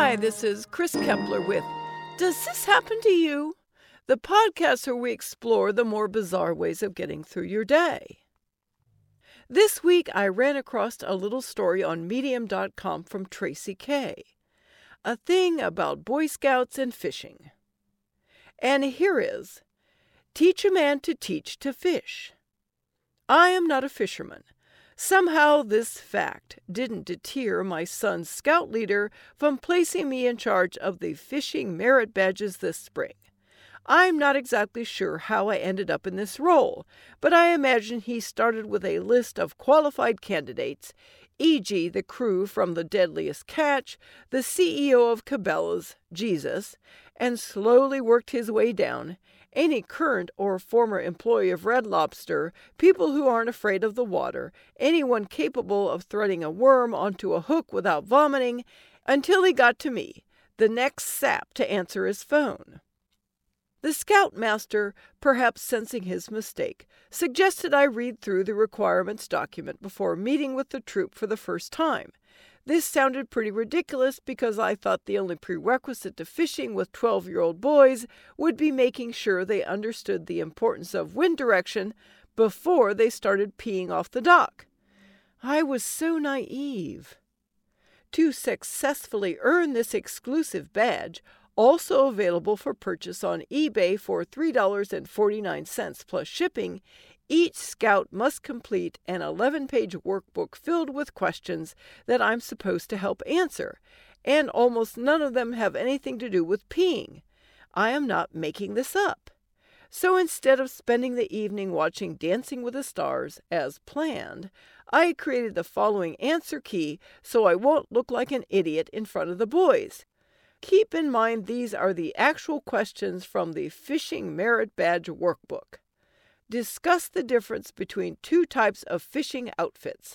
Hi, this is Chris Kepler with Does This Happen to You? The podcast where we explore the more bizarre ways of getting through your day. This week, I ran across a little story on Medium.com from Tracy K. A thing about Boy Scouts and fishing. And here is, Teach a man to teach to fish. I am not a fisherman. Somehow this fact didn't deter my son's scout leader from placing me in charge of the fishing merit badges this spring. I'm not exactly sure how I ended up in this role, but I imagine he started with a list of qualified candidates, e.g. the crew from The Deadliest Catch, the CEO of Cabela's, Jesus, and slowly worked his way down. Any current or former employee of Red Lobster, people who aren't afraid of the water, anyone capable of threading a worm onto a hook without vomiting, until he got to me, the next sap to answer his phone. The scoutmaster, perhaps sensing his mistake, suggested I read through the requirements document before meeting with the troop for the first time. This sounded pretty ridiculous because I thought the only prerequisite to fishing with 12-year-old boys would be making sure they understood the importance of wind direction before they started peeing off the dock. I was so naive. To successfully earn this exclusive badge, also available for purchase on eBay for $3.49 plus shipping, each scout must complete an 11-page workbook filled with questions that I'm supposed to help answer, and almost none of them have anything to do with peeing. I am not making this up. So instead of spending the evening watching Dancing with the Stars, as planned, I created the following answer key so I won't look like an idiot in front of the boys. Keep in mind these are the actual questions from the Fishing Merit Badge Workbook. Discuss the difference between two types of fishing outfits.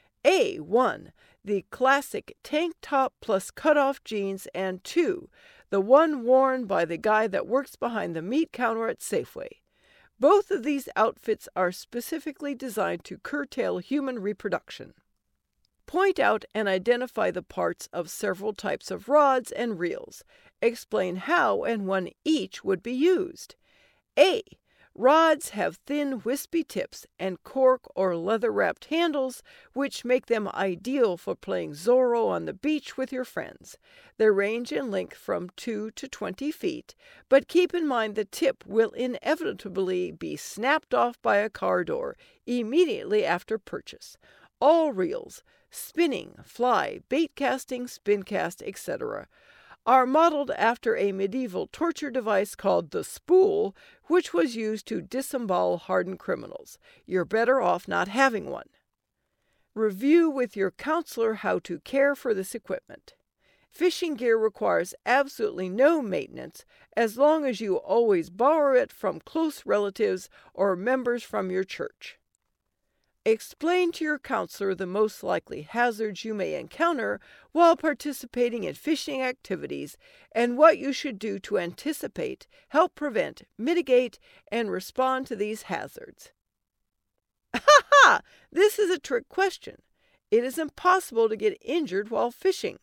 A1, the classic tank top plus cutoff jeans, and 2, the one worn by the guy that works behind the meat counter at Safeway. Both of these outfits are specifically designed to curtail human reproduction. Point out and identify the parts of several types of rods and reels. Explain how and when each would be used. A. Rods have thin, wispy tips and cork or leather-wrapped handles, which make them ideal for playing Zorro on the beach with your friends. They range in length from 2 to 20 feet, but keep in mind the tip will inevitably be snapped off by a car door immediately after purchase. All reels, spinning, fly, bait casting, spin cast, etc., are modeled after a medieval torture device called the spool, which was used to disembowel hardened criminals. You're better off not having one. Review with your counselor how to care for this equipment. Fishing gear requires absolutely no maintenance as long as you always borrow it from close relatives or members from your church. Explain to your counselor the most likely hazards you may encounter while participating in fishing activities and what you should do to anticipate, help prevent, mitigate, and respond to these hazards. Ha ha! This is a trick question. It is impossible to get injured while fishing.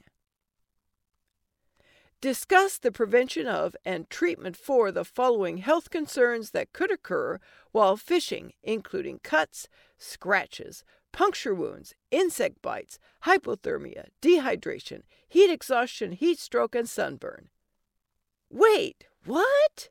Discuss the prevention of and treatment for the following health concerns that could occur while fishing, including cuts, scratches, puncture wounds, insect bites, hypothermia, dehydration, heat exhaustion, heat stroke, and sunburn. Wait, what?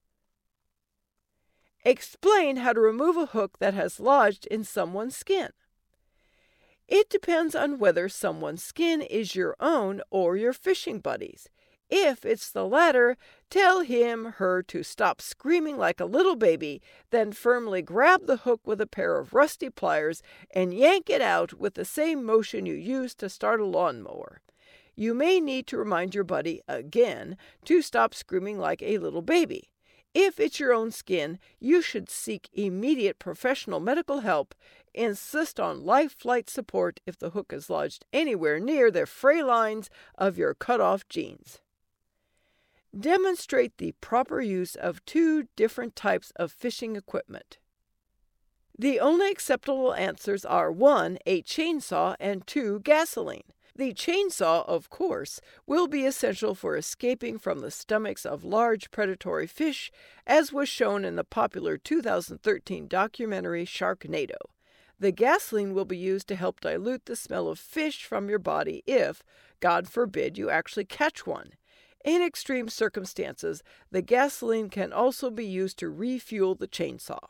Explain how to remove a hook that has lodged in someone's skin. It depends on whether someone's skin is your own or your fishing buddy's. If it's the latter, tell him, her to stop screaming like a little baby, then firmly grab the hook with a pair of rusty pliers and yank it out with the same motion you use to start a lawnmower. You may need to remind your buddy, again, to stop screaming like a little baby. If it's your own skin, you should seek immediate professional medical help. Insist on life flight support if the hook is lodged anywhere near the fray lines of your cut-off jeans. Demonstrate the proper use of 2 different types of fishing equipment. The only acceptable answers are 1, a chainsaw, and 2, gasoline. The chainsaw, of course, will be essential for escaping from the stomachs of large predatory fish, as was shown in the popular 2013 documentary Sharknado. The gasoline will be used to help dilute the smell of fish from your body if, God forbid, you actually catch one. In extreme circumstances, the gasoline can also be used to refuel the chainsaw.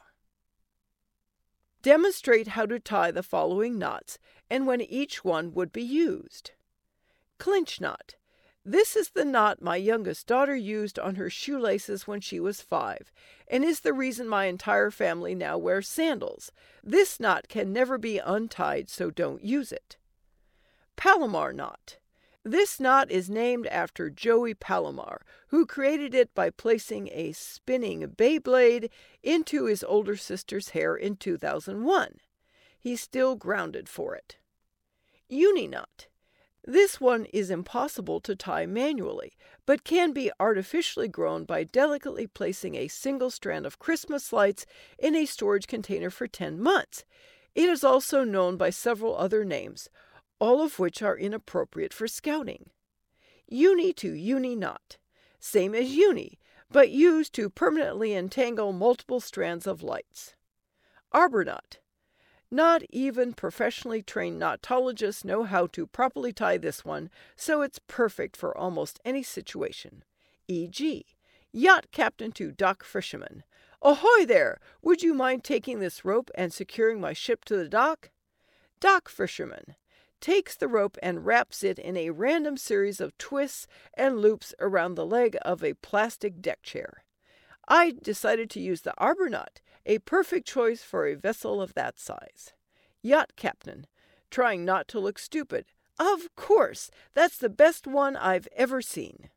Demonstrate how to tie the following knots and when each one would be used. Clinch knot. This is the knot my youngest daughter used on her shoelaces when she was 5, and is the reason my entire family now wears sandals. This knot can never be untied, so don't use it. Palomar knot. This knot is named after Joey Palomar, who created it by placing a spinning Beyblade into his older sister's hair in 2001. He's still grounded for it. Uni knot. This one is impossible to tie manually, but can be artificially grown by delicately placing a single strand of Christmas lights in a storage container for 10 months. It is also known by several other names, all of which are inappropriate for scouting. Uni to uni knot. Same as uni, but used to permanently entangle multiple strands of lights. Arbor knot. Not even professionally trained knotologists know how to properly tie this one, so it's perfect for almost any situation. E.g., yacht captain to dock fisherman. Ahoy there! Would you mind taking this rope and securing my ship to the dock? Dock fisherman takes the rope and wraps it in a random series of twists and loops around the leg of a plastic deck chair. I decided to use the arbor knot, a perfect choice for a vessel of that size. Yacht captain, trying not to look stupid. Of course, that's the best one I've ever seen.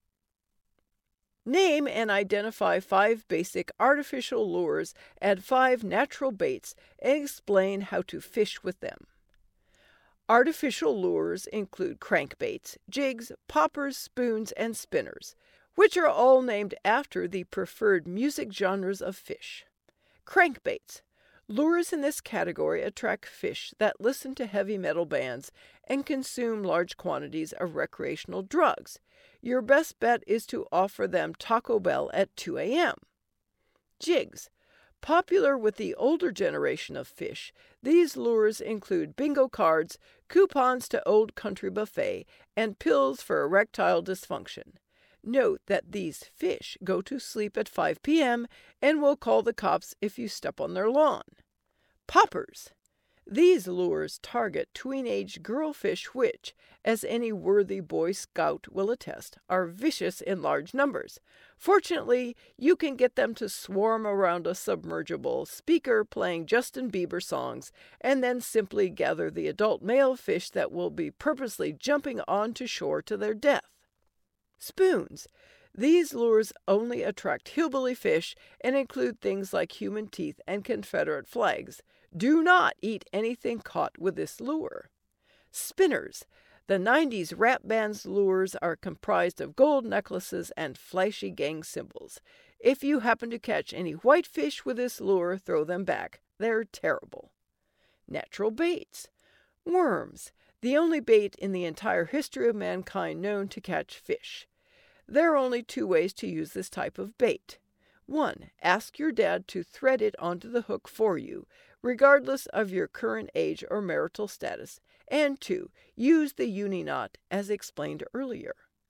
Name and identify 5 basic artificial lures, add 5 natural baits, and explain how to fish with them. Artificial lures include crankbaits, jigs, poppers, spoons, and spinners, which are all named after the preferred music genres of fish. Crankbaits. Lures in this category attract fish that listen to heavy metal bands and consume large quantities of recreational drugs. Your best bet is to offer them Taco Bell at 2 a.m. Jigs. Popular with the older generation of fish, these lures include bingo cards, coupons to Old Country Buffet, and pills for erectile dysfunction. Note that these fish go to sleep at 5 p.m. and will call the cops if you step on their lawn. Poppers. These lures target tween-age girl fish which, as any worthy Boy Scout will attest, are vicious in large numbers. Fortunately, you can get them to swarm around a submergible speaker playing Justin Bieber songs, and then simply gather the adult male fish that will be purposely jumping onto shore to their death. Spoons. These lures only attract hillbilly fish and include things like human teeth and Confederate flags. Do not eat anything caught with this lure. Spinners. The 90s rap band's lures are comprised of gold necklaces and flashy gang symbols. If you happen to catch any white fish with this lure, throw them back. They're terrible. Natural baits. Worms. The only bait in the entire history of mankind known to catch fish. There are only 2 ways to use this type of bait. 1. Ask your dad to thread it onto the hook for you, regardless of your current age or marital status. And 2. Use the uni knot, as explained earlier.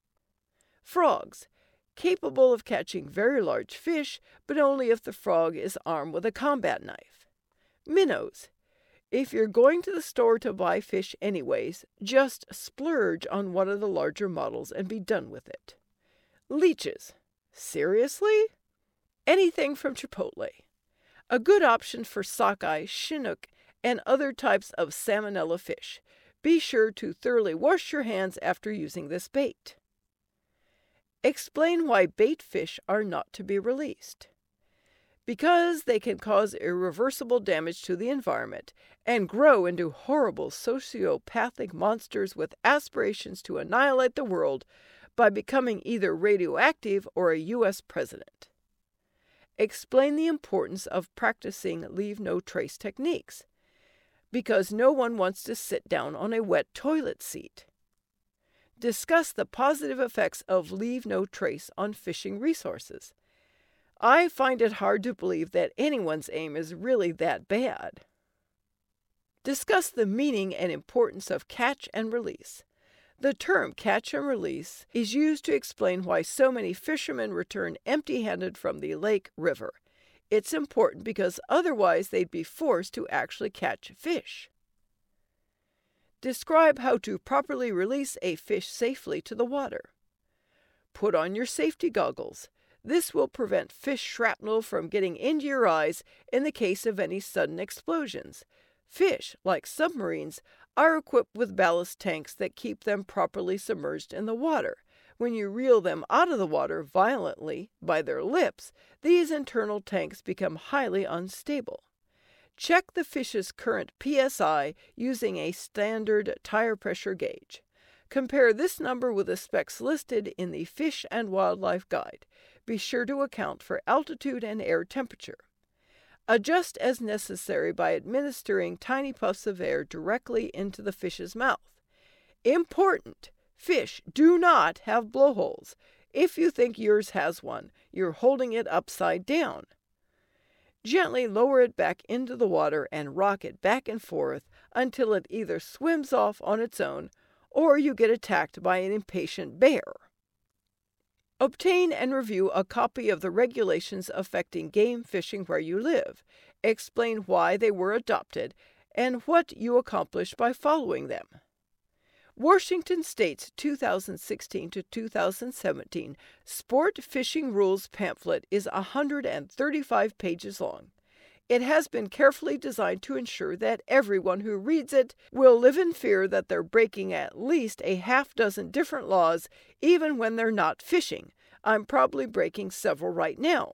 Frogs. Capable of catching very large fish, but only if the frog is armed with a combat knife. Minnows. If you're going to the store to buy fish anyways, just splurge on one of the larger models and be done with it. Leeches. Seriously? Anything from Chipotle. A good option for sockeye, chinook, and other types of salmonella fish. Be sure to thoroughly wash your hands after using this bait. Explain why bait fish are not to be released. Because they can cause irreversible damage to the environment and grow into horrible sociopathic monsters with aspirations to annihilate the world by becoming either radioactive or a U.S. president. Explain the importance of practicing leave-no-trace techniques. Because no one wants to sit down on a wet toilet seat. discuss the positive effects of leave no trace on fishing resources. I find it hard to believe that anyone's aim is really that bad. Discuss the meaning and importance of catch and release. The term catch and release is used to explain why so many fishermen return empty-handed from the lake river. It's important because otherwise they'd be forced to actually catch fish. Describe how to properly release a fish safely to the water. Put on your safety goggles. This will prevent fish shrapnel from getting into your eyes in the case of any sudden explosions. Fish, like submarines, are equipped with ballast tanks that keep them properly submerged in the water. When you reel them out of the water violently by their lips, these internal tanks become highly unstable. Check the fish's current PSI using a standard tire pressure gauge. Compare this number with the specs listed in the Fish and Wildlife Guide. Be sure to account for altitude and air temperature. Adjust as necessary by administering tiny puffs of air directly into the fish's mouth. Important! Fish do not have blowholes. If you think yours has one, you're holding it upside down. Gently lower it back into the water and rock it back and forth until it either swims off on its own or you get attacked by an impatient bear. Obtain and review a copy of the regulations affecting game fishing where you live. Explain why they were adopted and what you accomplish by following them. Washington State's 2016 to 2017 Sport Fishing Rules pamphlet is 135 pages long. It has been carefully designed to ensure that everyone who reads it will live in fear that they're breaking at least a half dozen different laws, even when they're not fishing. I'm probably breaking several right now.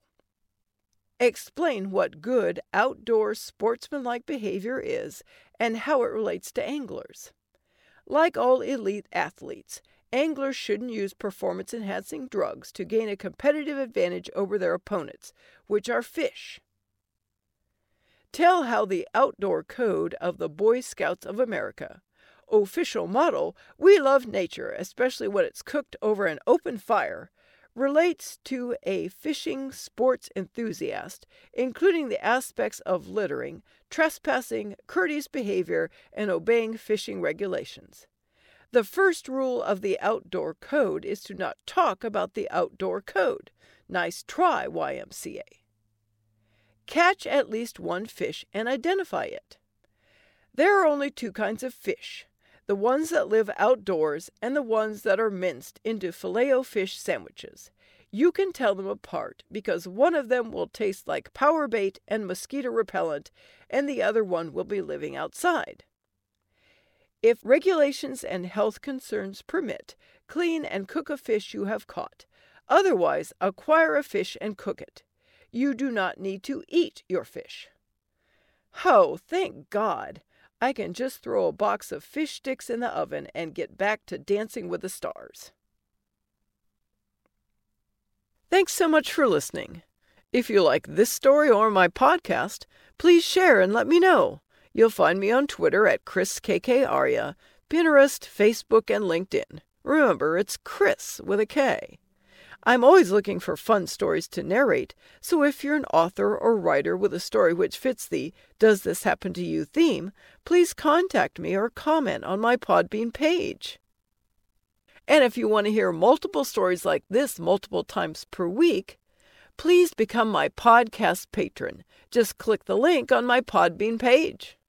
Explain what good outdoor sportsmanlike behavior is and how it relates to anglers. Like all elite athletes, anglers shouldn't use performance-enhancing drugs to gain a competitive advantage over their opponents, which are fish. Tell how the outdoor code of the Boy Scouts of America, official motto, "We love nature, especially when it's cooked over an open fire," relates to a fishing sports enthusiast, including the aspects of littering, trespassing, courteous behavior, and obeying fishing regulations. The first rule of the outdoor code is to not talk about the outdoor code. Nice try, YMCA. Catch at least one fish and identify it. There are only two kinds of fish, the ones that live outdoors and the ones that are minced into Filet-O-Fish sandwiches. You can tell them apart because one of them will taste like power bait and mosquito repellent, and the other one will be living outside. If regulations and health concerns permit, clean and cook a fish you have caught. Otherwise, acquire a fish and cook it. You do not need to eat your fish. Oh, thank God! I can just throw a box of fish sticks in the oven and get back to Dancing with the Stars. Thanks so much for listening. If you like this story or my podcast, please share and let me know. You'll find me on Twitter at ChrisKKAria, Pinterest, Facebook, and LinkedIn. Remember, it's Chris with a K. I'm always looking for fun stories to narrate, so if you're an author or writer with a story which fits the "Does This Happen to You" theme, please contact me or comment on my Podbean page. And if you want to hear multiple stories like this multiple times per week, please become my podcast patron. Just click the link on my Podbean page.